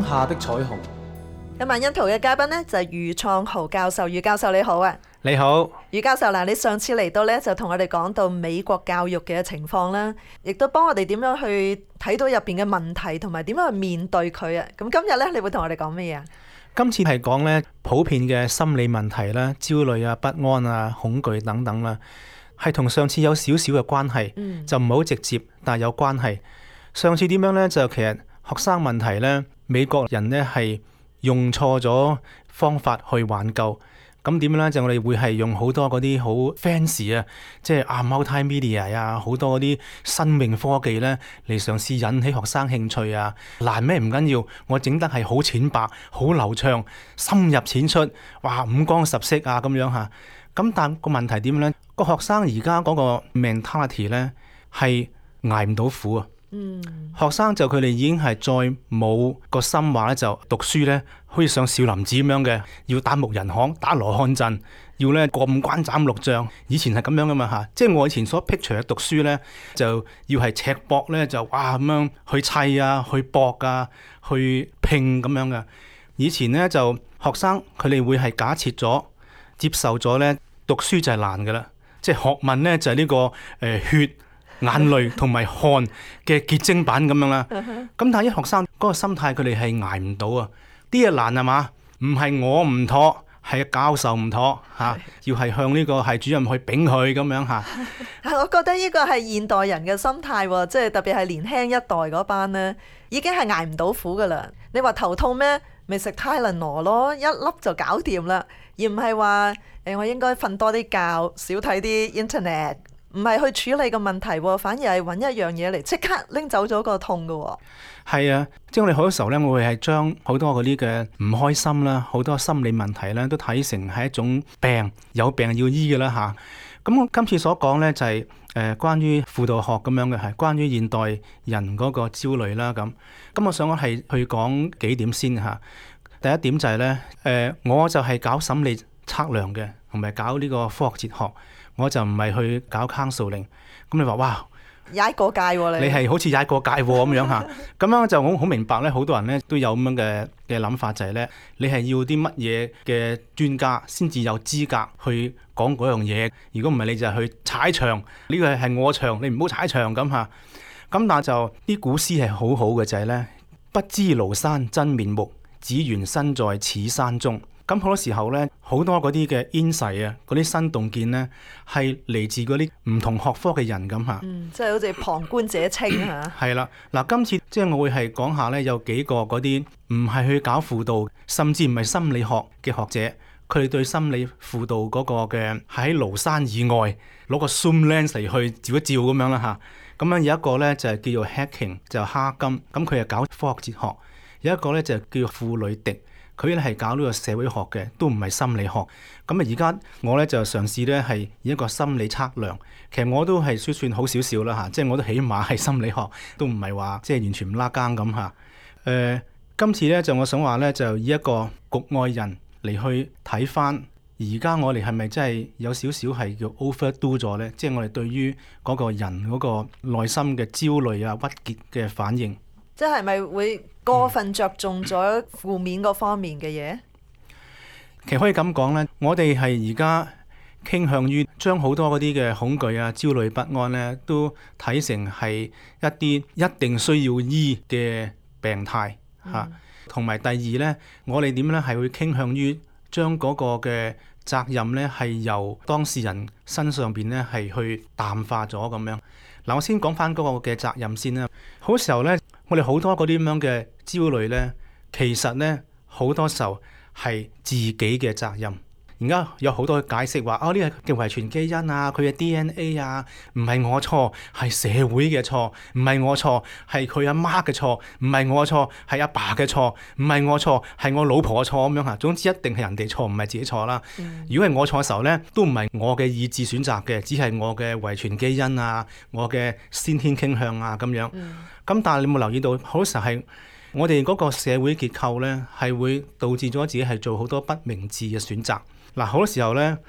下的彩虹。 今晚欣圖嘅嘉賓呢，就係余創豪教授。余教授你好啊。 你好。 余教授嗱，你上次嚟到呢，就同我哋講到美國教育嘅情況啦，亦都幫我哋點樣去睇到入邊嘅問題同埋點樣去面對佢啊。咁今日呢，你會同我哋講咩啊？ 今次係講呢普遍嘅心理問題啦，焦慮啊、不安啊、恐懼等等啦，係同上次有少少嘅關係，就唔係好直接，但係有關係。上次點樣呢？就其實學生問題呢，美國人呢係用錯咗方法去挽救。咁點樣呢？就我哋會係用好多嗰啲好 fancy 啊，即係multimedia 啊，好多嗰啲生命科技呢嚟嘗試引起學生興趣啊。難咩唔緊要，我整得係好淺白、好流暢、深入淺出，哇，五光十色啊咁樣嚇。咁但個問題點樣呢？個學生而家嗰個 mentality 呢係捱唔到苦啊。學生就佢哋已經係再冇個心話咧，就讀書呢，好似上少林寺咁樣嘅，要打木人巷、打羅漢陣，要呢過五關斬六將。以前係咁樣噶嘛嚇，即係我以前所 picture 嘅讀書呢，就要係赤膊呢，就哇咁樣去砌啊、去搏啊、去拼咁樣嘅。以前呢，就學生佢哋會係假設咗、接受咗呢讀書就係難噶啦，即係學問呢，就係呢個血、眼淚同埋汗嘅結晶版咁樣啦。咁但係啲學生嗰個心態，佢哋係捱唔到啊！啲嘢難係嘛？唔係我唔妥，係教授唔妥嚇，要係向呢個係主任去丙佢咁樣嚇。 我覺得呢個係現代人嘅心態喎，即係特別係年輕一代嗰班呢，已經係捱唔到苦噶啦。你話頭痛咩？咪食泰倫羅咯，一粒就搞掂啦，而唔係話我應該瞓多啲覺，少睇啲 internet。唔係去處理個問題，反而係揾一樣嘢嚟即刻拎走咗個痛㗎。係啊，即係我哋好多時候呢，我會係將好多嗰啲嘅唔開心啦，好多心理問題呢，都睇成係一種病，有病要醫嘅啦嚇。咁我今次所講呢，就係關於輔導學咁樣嘅，係關於現代人嗰個焦慮啦咁。咁我想我係去講幾點先嚇。第一點就係呢，我就係搞心理測量嘅，同埋搞呢個科學哲學。我就唔係去搞 counseling。咁你話哇， 踩過界喎你係好似踩過界喎咁樣嚇。咁樣就好明白咧，好多人咧都有咁樣嘅諗法，就係咧，你係要啲乜嘢嘅專家先至有資格去講嗰樣嘢。如果唔係，你就係去踩場，呢個係我場，你唔好踩場咁嚇。咁但係就啲古詩係好好嘅，就係咧，不知廬山真面目，只緣身在此山中。咁好多時候呢，好多嗰啲嘅 insight 啊，嗰啲新洞見呢，係嚟自嗰啲唔同學科嘅人咁嚇。 即係好似旁觀者清嚇。 係啦，嗱，今次即係我會係講下呢，有幾個嗰啲唔係去搞輔導，甚至唔係心理學嘅學者，佢哋對心理輔導嗰個嘅喺廬山以外攞個 zoom lens 嚟去照一照咁樣啦嚇。咁樣有一個呢，就係叫做 Hacking，就哈金，咁佢係搞科學哲學；有一個呢，就叫做庫呂迪。佢咧係搞呢個社會學嘅，都唔係心理學。咁啊，而家我咧就嘗試咧係以一個心理測量。其實我都係算好少少啦嚇，即係我都起碼係心理學，都唔係話即係完全唔拉更咁嚇。今次咧就我想話咧，就以一個局外人嚟去睇翻，而家我哋係咪真係有少少係叫 overdo 咗咧？即係我哋對於嗰個人嗰個內心嘅焦慮啊、鬱結嘅反應。 即係咪會過分着重咗負面嗰方面嘅嘢？ 其實可以咁講呢，我哋係而家傾向於將好多嗰啲嘅恐懼啊、焦慮不安呢，都睇成係一啲一定需要醫嘅病態嚇。同埋第二呢，我哋點呢係會傾向於將嗰個嘅責任呢係由當事人身上邊呢係去淡化咗咁樣。嗱，我先講翻嗰個嘅責任先啦。好時候呢，我哋好多嗰啲咁樣嘅焦慮呢，其實呢，好多時候係自己嘅責任。而家有好多解釋話，呢個嘅遺傳基因啊，佢嘅 DNA 啊，唔係我錯，係社會嘅錯，唔係我錯，係佢阿媽嘅錯，唔係我錯，係阿爸嘅錯，唔係我錯，係我老婆嘅錯咁樣嚇。總之一定係人哋錯，唔係自己錯啦。如果係我錯嘅時候呢，都唔係我嘅意志選擇嘅，只係我嘅遺傳基因啊，我嘅先天傾向啊咁樣。咁但係你有冇留意到，好多時候係我哋嗰個社會結構呢，係會導致咗自己係做好多不明智嘅選擇。嗱，好多時候呢，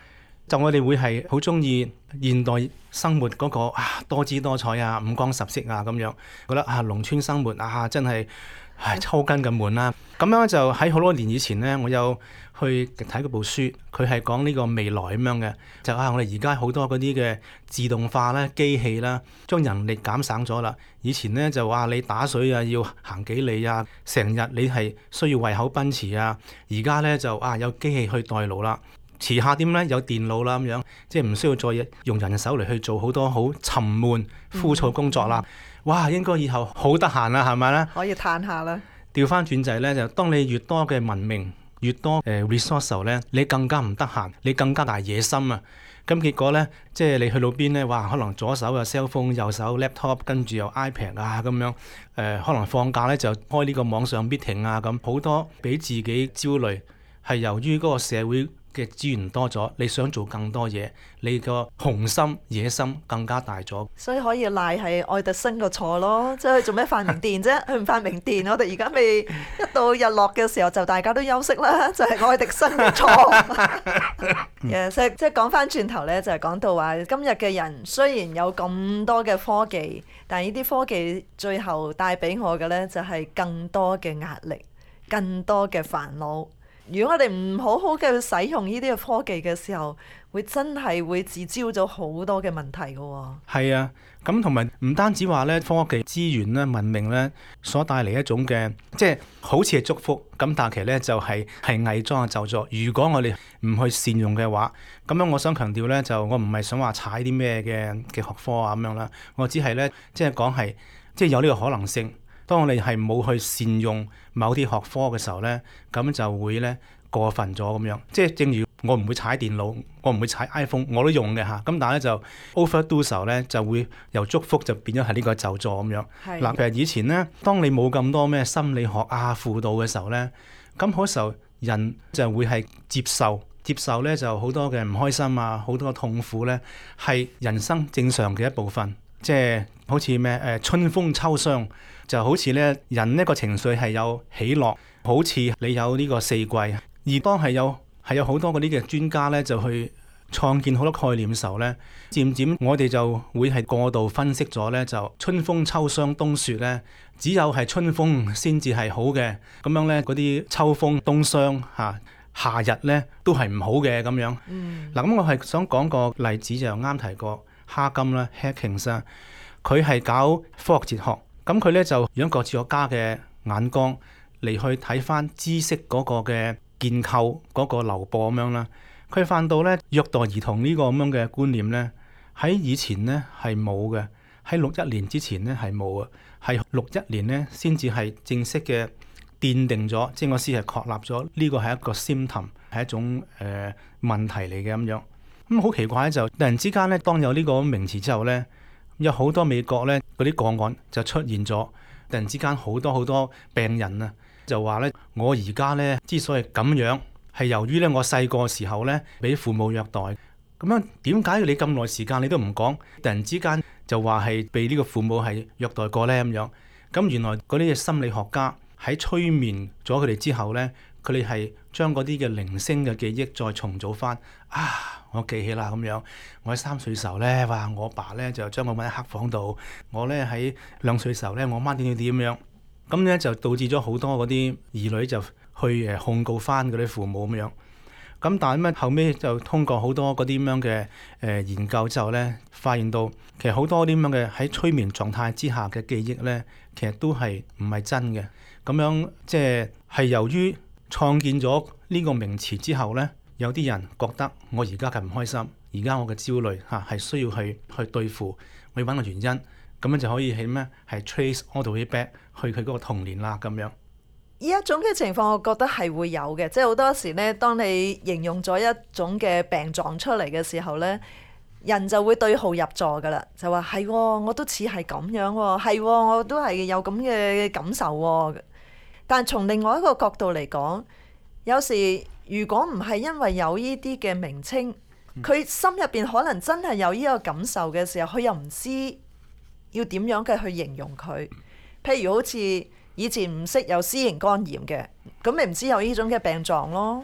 就我哋會係好中意現代生活嗰個多姿多彩啊、五光十色啊咁樣，覺得農村生活真係抽筋咁悶啦。咁樣就喺好多年以前呢，我有去睇嗰部書，佢係講呢個未來咁樣嘅，就我哋而家好多嗰啲嘅自動化啦、機器啦，將人力減省咗啦。以前呢，就話你打水要行幾里啊，成日你係需要胃口奔馳啊。而家呢，就有機器去代勞啦。遲下點咧有電腦啦咁樣，即係唔需要再用人手嚟去做好多好沉悶枯燥工作啦。哇！應該以後好得閒啦，係咪咧？ 可以嘆下啦。 調翻轉就係咧，就當你越多嘅文明，越多resource 咧，你更加唔得閒，你更加大野心啊！咁結果咧，即係你去到邊咧，哇！可能左手有 cellphone，右手 laptop，跟住又 iPad 啊咁樣。可能放假咧就開呢個網上 meeting 啊咁，好多俾自己焦慮，係由於嗰個社會嘅資源多咗，你想做更多嘢，你個雄心野心更加大咗。 所以可以賴係愛迪生個錯咯，即係做咩發明電啫？佢唔發明電，我哋而家未一到日落嘅時候就大家都休息啦，就係愛迪生嘅錯。即係講翻轉頭咧，就係講到話今日嘅人雖然有咁多嘅科技，但係呢啲科技最後帶俾我嘅咧就係更多嘅壓力、更多嘅煩惱。如果我哋唔好好嘅使用呢啲嘅科技嘅時候，會真係會自招咗好多嘅問題㗎喎。係啊，咁同埋唔單止話咧科技資源咧、文明咧所帶嚟一種嘅，即係好似係祝福，咁但係其實咧就係偽裝嘅咒詛。如果我哋唔去善用嘅話，咁樣我想強調咧，就我唔係想話踩啲咩嘅學科啊咁樣啦，我只係咧即係講係即係有呢個可能性。當我哋係冇去善用某啲學科嘅時候呢，咁就會呢過分咗咁樣。即係正如我唔會踩電腦，我唔會踩 iPhone，我都用嘅嚇。咁但係呢就 overdo 時候呢，就會由祝福就變咗係呢個咒詛咁樣。嗱，譬如以前呢，當你冇咁多咩心理學輔導嘅時候呢，咁嗰時候人就會係接受呢就好多嘅唔開心啊，好多嘅痛苦呢，係人生正常嘅一部分。即係好似咩春風秋霜，就好似咧人一個情緒係有起落，好似你有呢個四季。而當係有好多嗰啲嘅專家咧，就去創建好多概念嘅時候咧，漸漸我哋就會係過度分析咗咧，就春風秋霜冬雪咧，只有係春風先至係好嘅，咁樣咧嗰啲秋風冬霜夏日咧都係唔好嘅咁樣。嗱，咁我係想講個例子，就啱提過。哈金啦 Hawkins 啊，佢係搞科學哲學，咁佢咧就用一個哲學家嘅眼光嚟去睇翻知識嗰個嘅建構嗰個流播咁樣啦。佢發現到咧虐待兒童呢個咁樣嘅觀念咧，喺以前咧係冇嘅，喺61年之前咧係冇啊，係61年咧先至係正式嘅奠定咗，即係我先係確立咗呢個係一個 symptom， 係一種問題嚟嘅咁樣。咁好奇怪就突然之間咧，當有呢個名詞之後咧，有好多美國咧嗰啲個案就出現咗。突然之間好多病人啊，就話咧我而家咧之所以咁樣，係由於咧我細個時候咧俾父母虐待。咁樣點解你咁耐時間你都唔講？突然之間就話係被呢個父母係虐待過咧咁樣。咁原來嗰啲心理學家喺催眠咗佢哋之後咧，佢哋係將嗰啲嘅零星嘅記憶再重組翻。我記起啦咁樣，我喺3歲時候咧，話我爸咧就將我揾喺黑房度，我咧喺2歲時候咧，我媽點樣，咁咧就導致咗好多嗰啲兒女就去控告翻嗰啲父母咁樣。咁但係咁後尾就通過好多嗰啲咁樣嘅研究之後咧，發現到其實好多啲咁樣嘅喺催眠狀態之下嘅記憶咧，其實都係唔係真嘅。咁樣即係由於創建咗呢個名詞之後咧。有啲人覺得我而家嘅唔開心，而家我嘅焦慮係需要去對付，我要揾個原因，咁樣就可以係咩？係 trace all the way back 去佢嗰個童年啦咁樣。呢一種嘅情況，我覺得係會有嘅，即係好多時呢，當你形容咗一種嘅病狀出嚟嘅時候呢，人就會對號入座噶啦，就話係、我都似係咁樣喎，係我都係有咁嘅感受喎。但從另外一個角度嚟講，有時如果唔係因為有呢啲嘅名稱，佢心入邊可能真係有呢個感受嘅時候，佢又唔知要點樣嘅去形容佢。譬如好似以前唔識有 C 型肝炎嘅，咁咪唔知有呢種嘅病狀咯。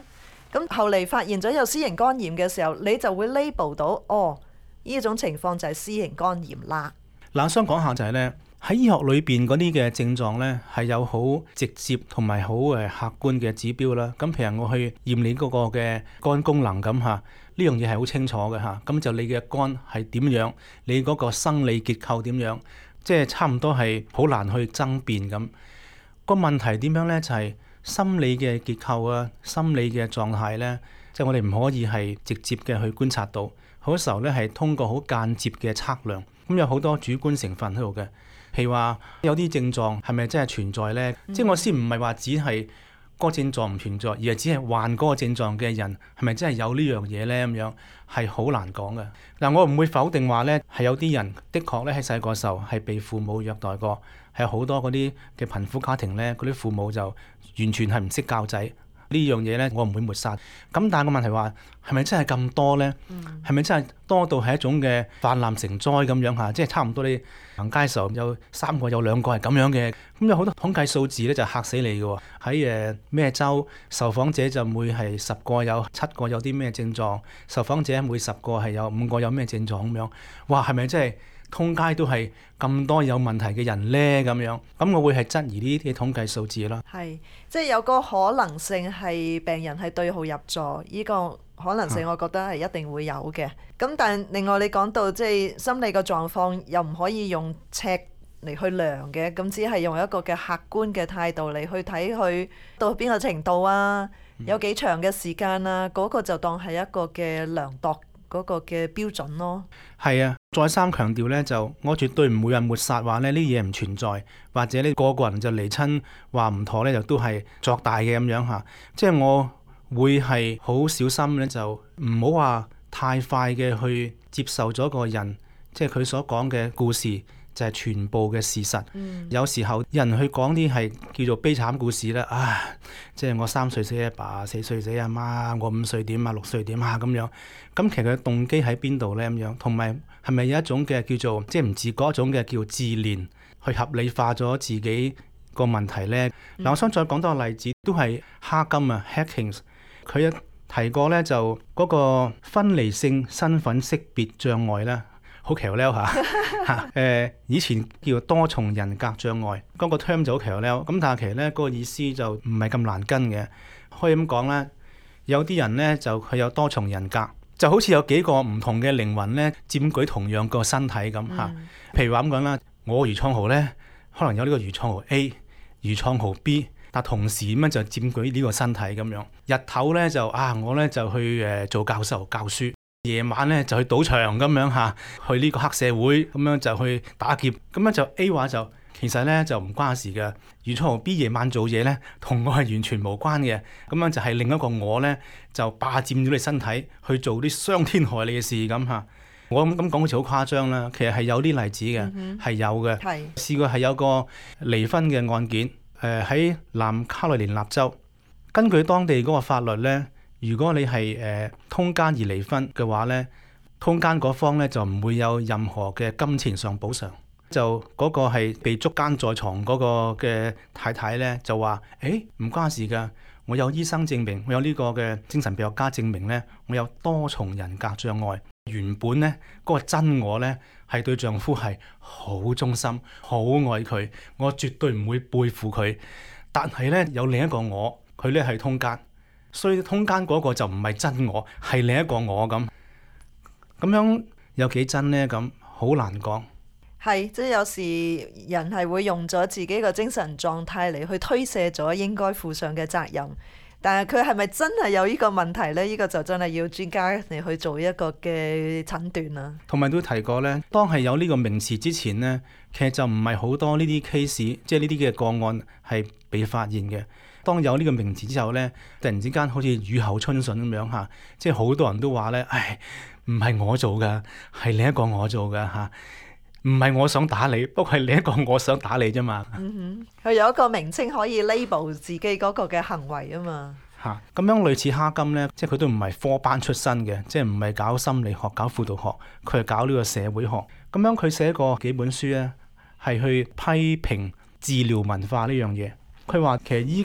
咁後嚟發現咗有 C 型肝炎嘅時候，你就會 label 到呢種情況就係 C 型肝炎啦。 嗱，我想講下就係咧，喺醫學裏邊嗰啲嘅症狀咧係有好直接同埋好客觀嘅指標啦。咁譬如我去驗你嗰個嘅肝功能咁嚇，呢樣嘢係好清楚嘅嚇。咁就你嘅肝係點樣，你嗰個生理結構點樣，即係差唔多係好難去爭辯咁。個問題點樣咧？就係心理嘅結構啊，心理嘅狀態咧，即係我哋唔可以係直接嘅去觀察到。好多時候咧係通過好間接嘅測量，咁有好多主觀成分喺度嘅。譬如話有啲症狀係咪真係存在呢？即係我先唔係話只係嗰個症狀唔存在，而係只係患嗰個症狀嘅人係咪真係有呢樣嘢呢？咁樣係好難講嘅。嗱，我唔會否定話呢係有啲人的確咧喺細個時候係被父母虐待過，係好多嗰啲嘅貧苦家庭呢，嗰啲父母就完全係唔識教仔。呢樣嘢呢，我唔會抹殺。咁但係個問題話係咪真係咁多呢？係咪真係多到係一種嘅泛濫成災咁樣嚇？即係差唔多你行街時候有3個有2個係咁樣嘅。咁有好多統計數字咧就嚇死你嘅喎。喺咩州受訪者就會係10個有7個有啲咩症狀，受訪者每10個係有5個有咩症狀咁樣。哇！係咪真係通街都係咁多有問題嘅人呢？咁樣，咁我會係質疑呢啲統計數字咯。 係，即係有個可能性係病人係對號入座，呢個可能性我覺得係一定會有嘅。咁但係另外你講到即係心理個狀況又唔可以用尺嚟去量嘅，咁只係用一個嘅客觀嘅態度嚟去睇佢到邊個程度啊，有幾長嘅時間啊，嗰個就當係一個嘅量度嗰個嘅標準咯。 係啊，再三強調呢，就我絕對唔會話抹殺話呢啲嘢唔存在，或者呢個人就嚟親話唔妥呢，就都係作大嘅咁樣嚇。即係我會係好小心呢，就唔好話太快嘅去接受咗個人，即係佢所講嘅故事就係全部嘅事實。有時候有人去講啲係叫做悲慘故事啦，即係我3歲死阿爸，4歲死阿媽，我5歲點啊，6歲點啊咁樣。咁其實佢嘅動機喺邊度呢？咁樣，同埋係咪有一種嘅叫做即係唔自覺一種嘅叫自憐，去合理化咗自己個問題呢？嗱，我想再講多個例子，都係哈金啊 Hawkins， 佢有提過呢，就嗰個分離性身份識別障礙啦。好橋溜嚇，以前叫多重人格障礙，嗰個 term 就好橋溜。咁但係其實咧嗰個意思就唔係咁難跟嘅，可以咁講啦。有啲人咧就佢有多重人格，就好似有幾個唔同嘅靈魂咧佔據同樣個身體咁嚇。譬如話咁講啦，我余創豪咧可能有呢個余創豪 A、余創豪 B， 但同時咁樣就佔據呢個身體咁樣。日頭咧就我咧就去做教授教書。夜晚咧就去賭場咁樣嚇，去呢個黑社會咁樣就去打劫，咁樣就 A 話就其實咧就唔關事嘅。余創豪 B 夜晚做嘢咧同我係完全無關嘅，咁樣就係另一個我咧就霸佔咗你身體去做啲傷天害理嘅事咁嚇。我咁講好似好誇張啦，其實係有啲例子嘅，係有嘅。試過係有個離婚嘅案件，喺南卡羅來納州，根據當地嗰個法律咧。如果你係通姦而離婚嘅話呢，通姦嗰方呢就唔會有任何嘅金錢上補償。就嗰個係被捉姦在床嗰個嘅太太呢，就話：唔關事㗎，我有醫生證明，我有呢個嘅精神病學家證明呢，我有多重人格障礙。原本呢，嗰個真我呢係對丈夫係好忠心、好愛佢，我絕對唔會背負佢。但係呢，有另一個我，佢呢係通姦。所以通姦嗰個就唔係真我，係另一個我咁樣有幾真呢？咁好難講。 係，即係有時人係會用咗自己個精神狀態嚟去推卸咗應該負上嘅責任，但係佢係咪真係有呢個問題呢？呢個就真係要專家嚟去做一個嘅診斷啦。同埋都提過呢，當係有呢個名詞之前呢，其實就唔係好多呢啲 case， 即係呢啲嘅個案係被發現嘅。當有呢個名詞之後呢，突然之間好似雨後春筍咁樣嚇，即係好多人都話呢：「唔係我做㗎，係另一個我做㗎嚇，唔係我想打你，不過係另一個我想打你啫嘛。」 佢有一個名稱可以 label 自己嗰個嘅行為啊嘛。 咁樣類似哈金呢，即係佢都唔係科班出身嘅，即係唔係搞心理學、搞輔導學，佢係搞呢個社會學。咁樣佢寫過幾本書呢，係去批評治療文化呢樣嘢。佢話其實依家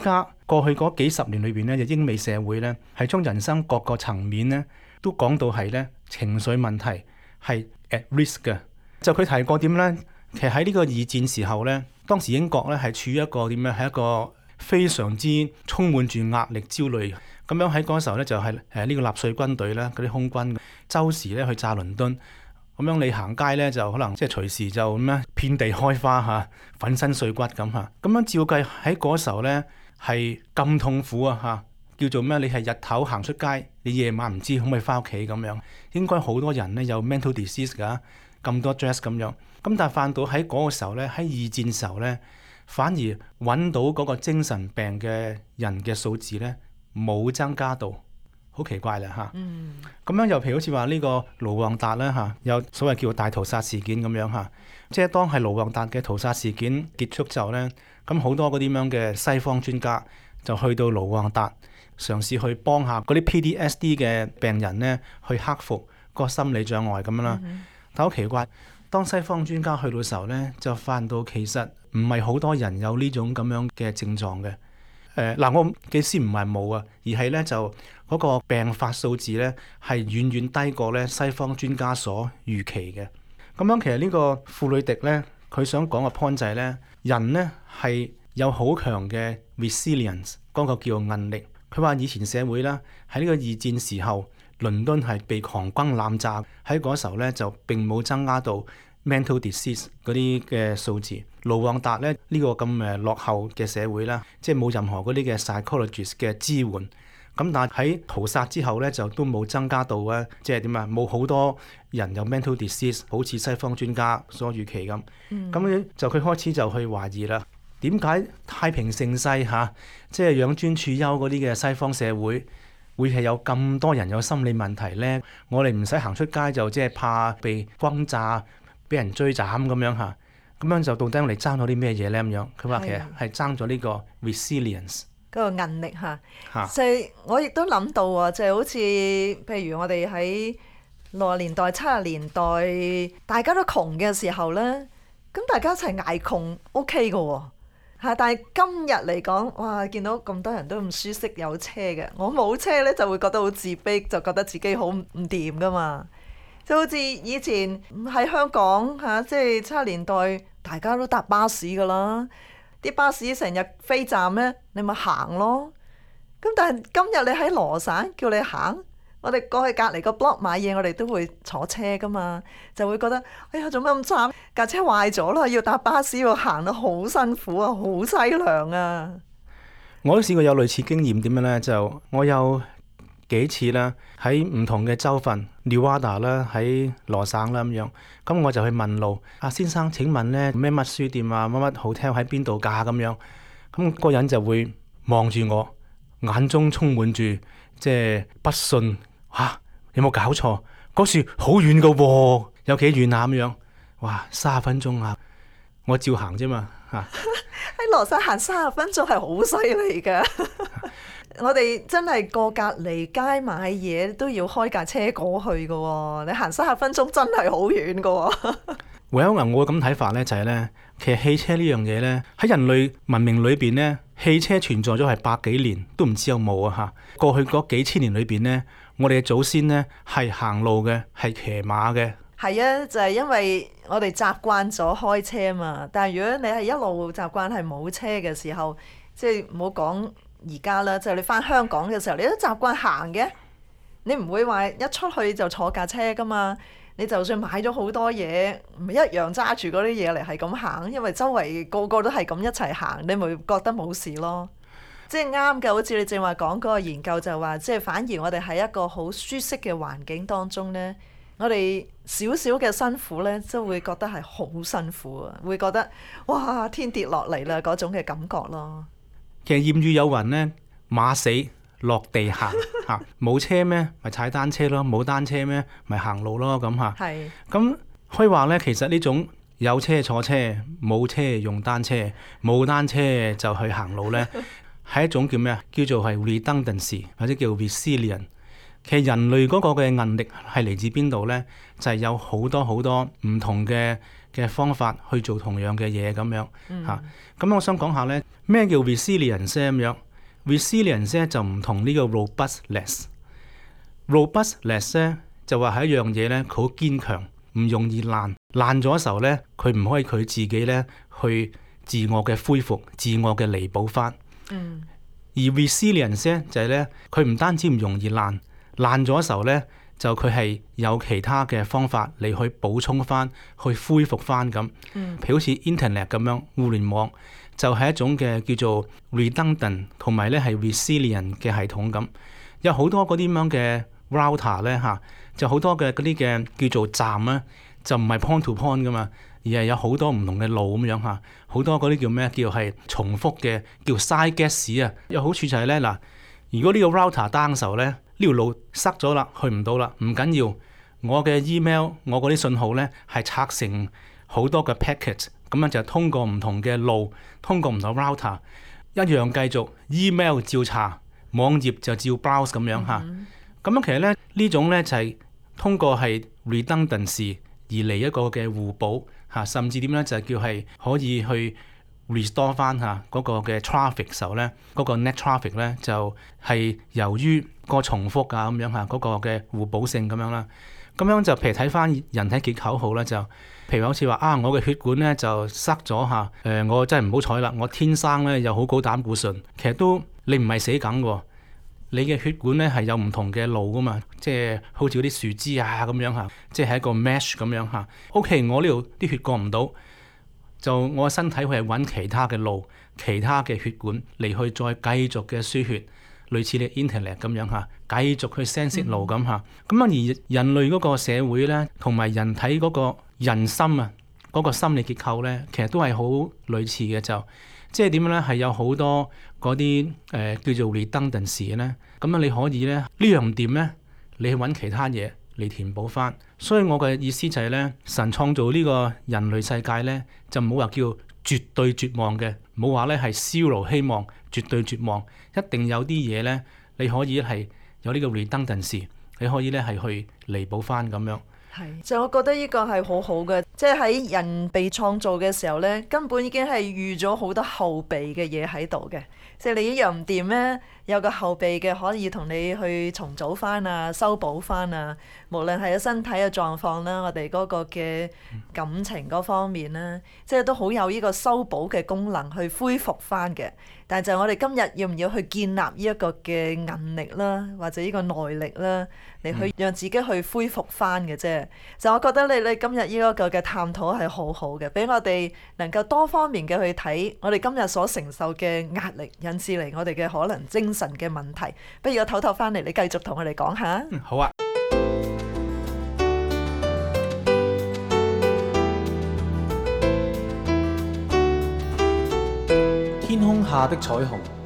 過去嗰幾十年裏邊咧，就英美社會咧係將人生各個層面咧都講到係咧情緒問題係 at risk 嘅。就佢提過點咧，其實喺呢個二戰時候咧，當時英國咧係處於一個點樣，係一個非常之充滿住壓力、焦慮咁樣。喺嗰時候咧，就係呢個納粹軍隊咧嗰啲空軍周時咧去炸倫敦。咁樣你行街咧就可能即係隨時就咁樣遍地開花嚇，粉身碎骨咁嚇。咁樣照計喺嗰時候咧係咁痛苦啊嚇，叫做咩？你係日頭行出街，你夜晚唔知可唔可以翻屋企咁樣。應該好多人咧有 mental disease 㗎，咁多 stress 咁樣。咁但係反倒喺嗰個時候咧，喺二戰時候咧，反而揾到嗰個精神病嘅人嘅數字咧冇增加到。好奇怪啦嚇，咁樣又譬如好似話呢個盧旺達啦嚇，有所謂叫大屠殺事件咁樣嚇，即係當係盧旺達嘅屠殺事件結束之後咧，咁好多嗰啲咁樣嘅西方專家就去到盧旺達，嘗試去幫下嗰啲 PTSD 嘅病人咧去克服個心理障礙咁樣啦。但好奇怪，當西方專家去到時候咧，就發現到其實唔係好多人有呢種咁樣嘅症狀嘅。我嘅意思唔係冇啊，而係咧就嗰個病發數字咧係遠遠低過咧西方專家所預期嘅。咁樣其實呢個庫里迪咧，佢想講嘅 point 就係咧，人咧係有好強嘅 resilience， 嗰個叫韌力。佢話以前社會啦，喺呢個二戰時候，倫敦係被狂轟濫炸，喺嗰時候咧就並冇增加到 mental disease 嗰啲嘅數字。盧旺達咧呢個咁落後嘅社會啦，即係冇任何嗰啲嘅 psychologist 嘅支援。咁但係喺屠殺之後咧，就都冇增加到啊，即係點啊？冇好多人有 mental disease，好似西方專家所預期咁。咁就佢開始就去懷疑啦，點解太平盛世嚇，即係養尊處優嗰啲嘅西方社會，會係有咁多人有心理問題咧？我哋唔使行出街就即係怕被轟炸、俾人追斬咁樣嚇。咁樣就到底我哋爭咗啲咩嘢咧？咁樣佢話其實係爭咗呢個 resilience 嗰個韌力嚇。就係我亦都諗到喎，就係好似譬如我哋喺60年代、70年代，大家都窮嘅時候咧，咁大家一齊捱窮 OK 嘅喎嚇。但係今日嚟講，哇！見到咁多人都咁舒適有車嘅，我冇車咧就會覺得好自卑，就覺得自己好唔掂噶嘛。就好似以前喺香港嚇，即係70年代，大家都搭巴士噶啦，啲巴士成日飛站咧，你咪行咯。咁但係今日你喺羅省叫你行，我哋過去隔離個 block 買嘢，我哋都會坐車噶嘛，就會覺得哎呀做乜咁慘？架車壞咗啦，要搭巴士要行得好辛苦啊，好淒涼啊！ 我都試過有類似經驗，點樣咧？就我有幾次啦，喺唔同嘅州份 Nevada 啦，喺羅省啦咁樣，咁我就去問路。先生請問咧咩乜書店啊，乜乜 hotel 喺邊度㗎咁樣？咁個人就會望住我，眼中充滿住即係不信。有冇搞錯？嗰處好遠㗎喎，有幾遠啊咁樣？哇，30分鐘啊！我照行啫嘛嚇。 喺羅省行30分鐘係好犀利㗎。我哋真係過隔離街買嘢都要開架車過去㗎喎，你行30分鐘真係好遠㗎喎。 Well，我咁睇法咧就係咧，其實汽車呢樣嘢咧喺人類文明裏邊咧，汽車存在咗係100幾年，都唔知有冇啊嚇。過去嗰幾千年裏邊咧，我哋嘅祖先咧係行路嘅，係騎馬嘅。 係啊，就係因為我哋習慣咗開車嘛。但係如果你係一路習慣係冇車嘅時候，即係唔好講而家啦，就係你翻香港嘅時候，你都習慣行嘅，你唔會話一出去就坐架車噶嘛。你就算買咗好多嘢，唔一樣揸住嗰啲嘢嚟係咁行，因為周圍個個都係咁一齊行，你咪覺得冇事咯。即係啱嘅，好似你正話講嗰個研究就話，即係反而我哋喺一個好舒適嘅環境當中呢，我哋少少嘅辛苦呢，都會覺得係好辛苦啊，會覺得哇天跌落嚟啦嗰種嘅感覺咯。 其實諺語有云呢，馬死落地行嚇，冇車咩咪踩單車咯，冇單車咩咪行路咯咁嚇。係。咁可以話咧，其實呢種有車坐車，冇車用單車，冇單車就去行路咧，係一種叫咩啊？叫做係 redundancy 或者叫 resilience。其實人類嗰個嘅韌力係嚟自邊度咧？就係有好多好多唔同嘅方法去做同樣嘅嘢咁樣嚇。咁我想講下咧，咩叫 resilience 咁樣 resilience 咧就唔同呢個 robustness。robustness 咧就話係一樣嘢咧，佢好堅強，唔容易爛。爛咗嘅時候咧，佢唔可以佢自己咧去自我嘅恢復、自我嘅彌補翻。而 resilience 咧就係咧，佢唔單止唔容易爛，爛咗嘅時候咧，就佢係有其他嘅方法嚟去補充翻、去恢復翻咁。譬如好似 internet 咁樣，互聯網就係一種嘅叫做 redundant 同埋咧係 resilient 嘅系統咁。有好多嗰啲咁樣嘅 router 咧嚇，就好多嘅嗰啲嘅叫做站咧，就唔係 point to point 噶嘛，而係有好多唔同嘅路咁樣嚇，好多嗰啲叫咩？叫係重複嘅，叫 side gas 啊。有好處就係咧嗱，如果呢個 router down 嘅時候咧，呢條路塞咗啦，去唔到啦，唔緊要，我嘅 email 我嗰啲信號咧係拆成好多嘅 packet， 咁樣就通過唔同嘅路，通過唔同 router 一樣繼續 email 照查，網頁就照 browse 咁樣嚇。咁樣其實咧呢種咧就係通過係 redundancy 而嚟一個嘅互補嚇，甚至點咧就叫係可以去 restore 翻嚇嗰個嘅 traffic 時候咧，嗰個 net traffic 咧就係由於個重複啊咁樣嚇嗰個嘅互補性咁樣啦。咁樣就譬如睇翻人體結構好咧，就譬如好似話啊，我嘅血管咧就塞咗嚇，我真係唔好彩啦，我天生咧有好高膽固醇，其實都你唔係死梗喎。你嘅血管咧係有唔同嘅路噶嘛，即係好似嗰啲樹枝啊咁樣嚇，即係一個 mesh 咁樣嚇。OK， 我呢度啲血過唔到，就我嘅身體會係揾其他嘅路、其他嘅血管嚟去再繼續嘅輸血，類似你 internet 咁樣嚇，繼續去 send signal咁嚇。咁而人類嗰個社會咧，同埋人體嗰個人心啊，嗰個心理結構咧，其實都係好類似嘅就。即係點樣咧？係有好多嗰啲叫做 redundancy 咧，咁樣你可以咧呢樣唔掂咧，你去揾其他嘢嚟填補翻。所以我嘅意思就係咧，神創造呢個人類世界咧，就唔好話叫絕對絕望嘅，唔好話咧係 zero 希望，絕對絕望，一定有啲嘢咧，你可以係有呢個 redundancy，你可以咧係去彌補翻咁樣。 就我覺得呢個係好好嘅，即係喺人被創造嘅時候呢，根本已經係預咗好多後備嘅嘢喺度嘅，即係你一樣唔掂呢，有個後備嘅可以同你去重組翻啊、修補翻啊，無論係個身體嘅狀況啦，我哋嗰個嘅感情嗰方面啦，即係都好有呢個修補嘅功能去恢復翻嘅。但係就係我哋今日要唔要去建立呢一個嘅韌力啦，或者呢個耐力啦，嚟去讓自己去恢復翻嘅啫。就我覺得你今日呢一個嘅探討係好好嘅，俾我哋能夠多方面嘅去睇我哋今日所承受嘅壓力，引致嚟我哋嘅可能精神嘅問題。不如我唞唞翻嚟，你繼續同我哋講下。 好啊。 天空下的彩虹。